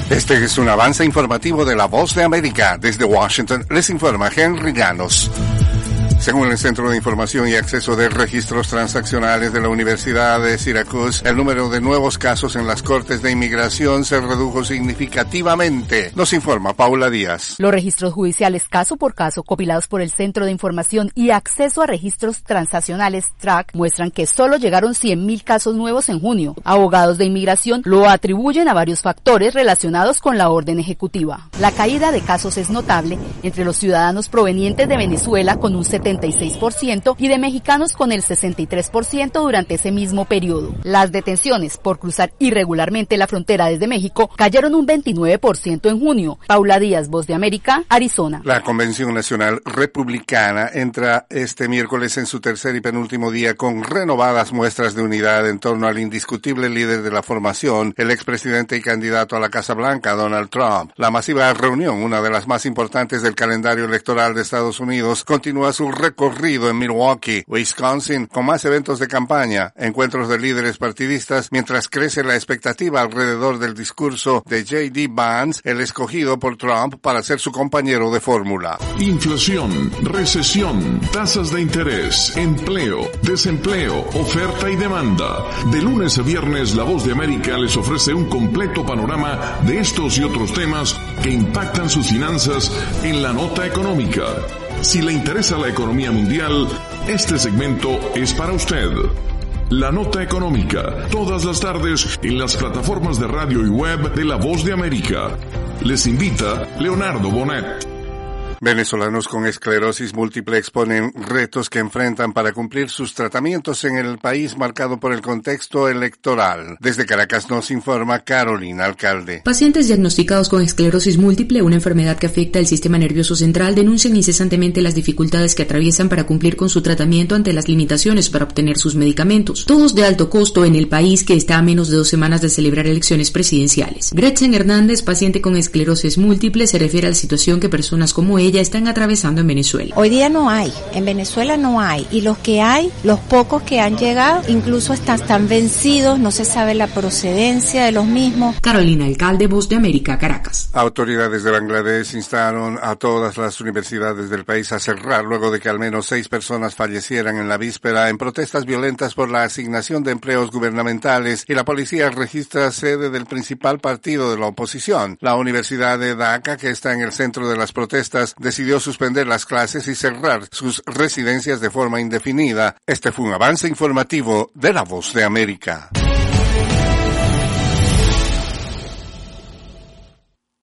Este es un avance informativo de La Voz de América. Desde Washington les informa Henry Llanos. Según el Centro de Información y Acceso de Registros Transaccionales de la Universidad de Syracuse, el número de nuevos casos en las Cortes de Inmigración se redujo significativamente. Nos informa Paula Díaz. Los registros judiciales caso por caso, compilados por el Centro de Información y Acceso a Registros Transaccionales TRAC, muestran que solo llegaron 100,000 casos nuevos en junio. Abogados de inmigración lo atribuyen a varios factores relacionados con la orden ejecutiva. La caída de casos es notable entre los ciudadanos provenientes de Venezuela con un 76% y de mexicanos con el 63% durante ese mismo periodo. Las detenciones por cruzar irregularmente la frontera desde México cayeron un 29% en junio. Paula Díaz, Voz de América, Arizona. La Convención Nacional Republicana entra este miércoles en su tercer y penúltimo día con renovadas muestras de unidad en torno al indiscutible líder de la formación, el expresidente y candidato a la Casa Blanca, Donald Trump. La masiva reunión, una de las más importantes del calendario electoral de Estados Unidos, continúa su recorrido en Milwaukee, Wisconsin, con más eventos de campaña, encuentros de líderes partidistas, mientras crece la expectativa alrededor del discurso de J.D. Vance, el escogido por Trump para ser su compañero de fórmula. Inflación, recesión, tasas de interés, empleo, desempleo, oferta y demanda. De lunes a viernes, La Voz de América les ofrece un completo panorama de estos y otros temas que impactan sus finanzas en la nota económica. Si le interesa la economía mundial, este segmento es para usted. La Nota Económica, todas las tardes en las plataformas de radio y web de La Voz de América. Les invita Leonardo Bonet. Venezolanos con esclerosis múltiple exponen retos que enfrentan para cumplir sus tratamientos en el país marcado por el contexto electoral. Desde Caracas nos informa Carolina Alcalde. Pacientes diagnosticados con esclerosis múltiple, una enfermedad que afecta el sistema nervioso central, denuncian incesantemente las dificultades que atraviesan para cumplir con su tratamiento ante las limitaciones para obtener sus medicamentos, todos de alto costo en el país que está a menos de 2 semanas de celebrar elecciones presidenciales. Gretchen Hernández, paciente con esclerosis múltiple, se refiere a la situación que personas como ella están atravesando en Venezuela. Hoy día no hay, en Venezuela no hay, y los que hay, los pocos que han llegado, incluso están vencidos, no se sabe la procedencia de los mismos. Carolina Alcalde, Voz de América, Caracas. Autoridades de Bangladesh instaron a todas las universidades del país a cerrar luego de que al menos 6 personas fallecieran en la víspera en protestas violentas por la asignación de empleos gubernamentales y la policía registra sede del principal partido de la oposición. La Universidad de Dhaka, que está en el centro de las protestas, decidió suspender las clases y cerrar sus residencias de forma indefinida. Este fue un avance informativo de La Voz de América.